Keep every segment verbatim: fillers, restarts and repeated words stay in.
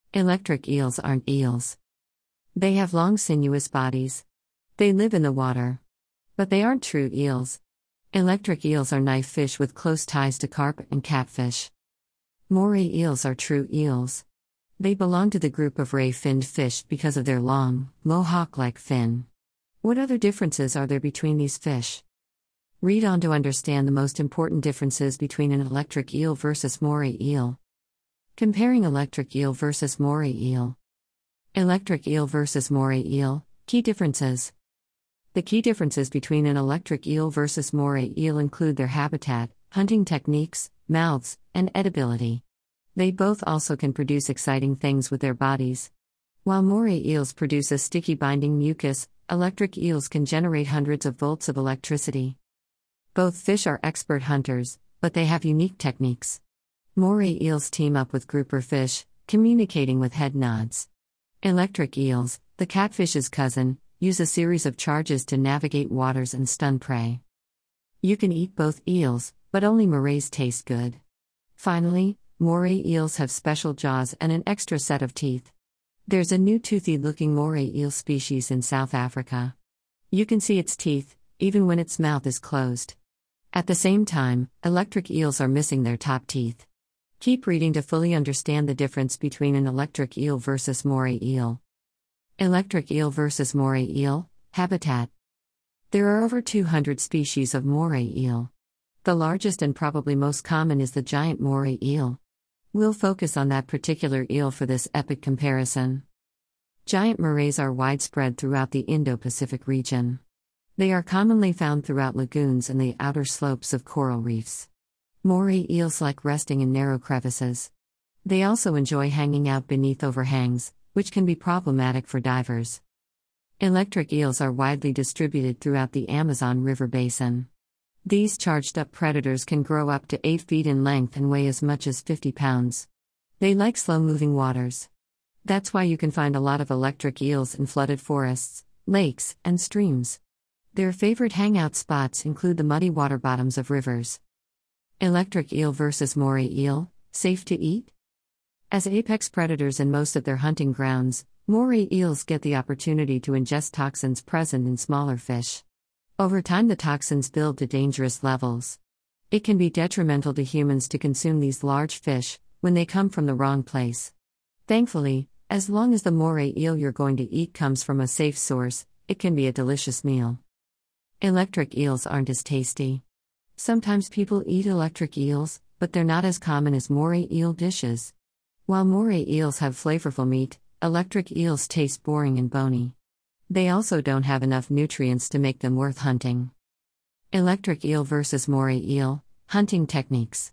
Electric eels aren't eels. They have long sinuous bodies. They live in the water. But they aren't true eels. Electric eels are knife fish with close ties to carp and catfish. Moray eels are true eels. They belong to the group of ray-finned fish because of their long, mohawk-like fin. What other differences are there between these fish? Read on to understand the most important differences between an electric eel versus moray eel. Comparing electric eel versus moray eel. Electric eel versus moray eel, key differences. The key differences between an electric eel versus moray eel include their habitat, hunting techniques, mouths, and edibility. They both also can produce exciting things with their bodies. While moray eels produce a sticky binding mucus, electric eels can generate hundreds of volts of electricity. Both fish are expert hunters, but they have unique techniques. Moray eels team up with grouper fish, communicating with head nods. Electric eels, the catfish's cousin, use a series of charges to navigate waters and stun prey. You can eat both eels, but only morays taste good. Finally, moray eels have special jaws and an extra set of teeth. There's a new toothy-looking moray eel species in South Africa. You can see its teeth, even when its mouth is closed. At the same time, electric eels are missing their top teeth. Keep reading to fully understand the difference between an electric eel versus moray eel. Electric eel versus moray eel, habitat. There are over two hundred species of moray eel. The largest and probably most common is the giant moray eel. We'll focus on that particular eel for this epic comparison. Giant morays are widespread throughout the Indo-Pacific region. They are commonly found throughout lagoons and the outer slopes of coral reefs. Moray eels like resting in narrow crevices. They also enjoy hanging out beneath overhangs, which can be problematic for divers. Electric eels are widely distributed throughout the Amazon River basin. These charged-up predators can grow up to eight feet in length and weigh as much as fifty pounds. They like slow-moving waters. That's why you can find a lot of electric eels in flooded forests, lakes, and streams. Their favorite hangout spots include the muddy water bottoms of rivers. Electric eel versus moray eel, safe to eat? As apex predators in most of their hunting grounds, moray eels get the opportunity to ingest toxins present in smaller fish. Over time, the toxins build to dangerous levels. It can be detrimental to humans to consume these large fish when they come from the wrong place. Thankfully, as long as the moray eel you're going to eat comes from a safe source, it can be a delicious meal. Electric eels aren't as tasty. Sometimes people eat electric eels, but they're not as common as moray eel dishes. While moray eels have flavorful meat, electric eels taste boring and bony. They also don't have enough nutrients to make them worth hunting. Electric eel versus moray eel, hunting techniques.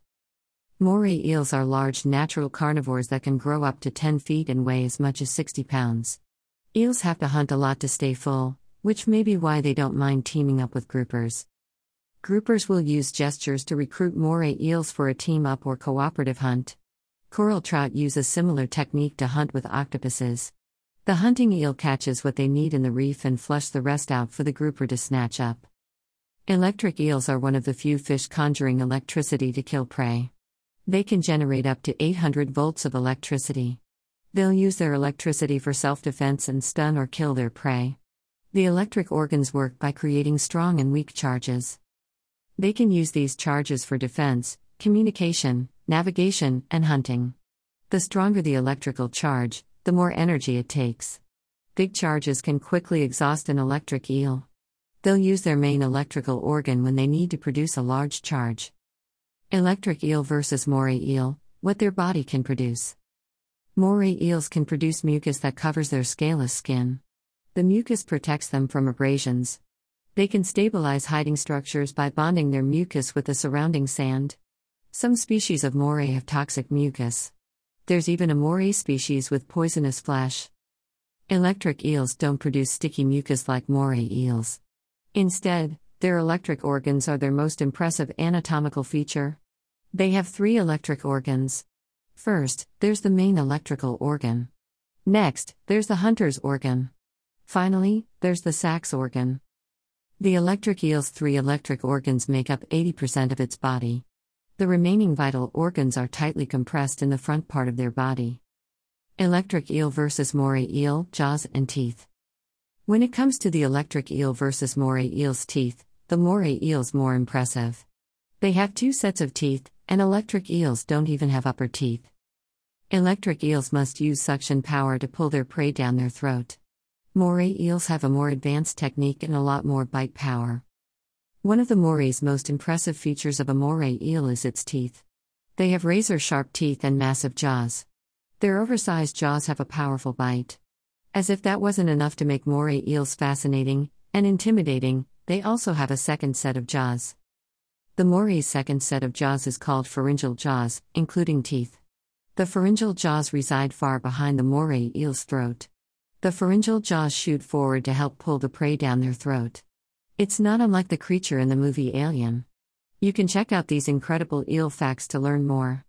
Moray eels are large natural carnivores that can grow up to ten feet and weigh as much as sixty pounds. Eels have to hunt a lot to stay full, which may be why they don't mind teaming up with groupers. Groupers will use gestures to recruit moray eels for a team-up or cooperative hunt. Coral trout use a similar technique to hunt with octopuses. The hunting eel catches what they need in the reef and flush the rest out for the grouper to snatch up. Electric eels are one of the few fish conjuring electricity to kill prey. They can generate up to eight hundred volts of electricity. They'll use their electricity for self-defense and stun or kill their prey. The electric organs work by creating strong and weak charges. They can use these charges for defense, communication, navigation, and hunting. The stronger the electrical charge, the more energy it takes. Big charges can quickly exhaust an electric eel. They'll use their main electrical organ when they need to produce a large charge. Electric eel versus moray eel, what their body can produce. Moray eels can produce mucus that covers their scaleless skin. The mucus protects them from abrasions. They can stabilize hiding structures by bonding their mucus with the surrounding sand. Some species of moray have toxic mucus. There's even a moray species with poisonous flesh. Electric eels don't produce sticky mucus like moray eels. Instead, their electric organs are their most impressive anatomical feature. They have three electric organs. First, there's the main electrical organ. Next, there's the hunter's organ. Finally, there's the sacs organ. The electric eel's three electric organs make up eighty percent of its body. The remaining vital organs are tightly compressed in the front part of their body. Electric eel versus moray eel, jaws and teeth. When it comes to the electric eel versus moray eel's teeth, the moray eel's more impressive. They have two sets of teeth, and electric eels don't even have upper teeth. Electric eels must use suction power to pull their prey down their throat. Moray eels have a more advanced technique and a lot more bite power. One of the moray's most impressive features of a moray eel is its teeth. They have razor-sharp teeth and massive jaws. Their oversized jaws have a powerful bite. As if that wasn't enough to make moray eels fascinating and intimidating, they also have a second set of jaws. The moray's second set of jaws is called pharyngeal jaws, including teeth. The pharyngeal jaws reside far behind the moray eel's throat. The pharyngeal jaws shoot forward to help pull the prey down their throat. It's not unlike the creature in the movie Alien. You can check out these incredible eel facts to learn more.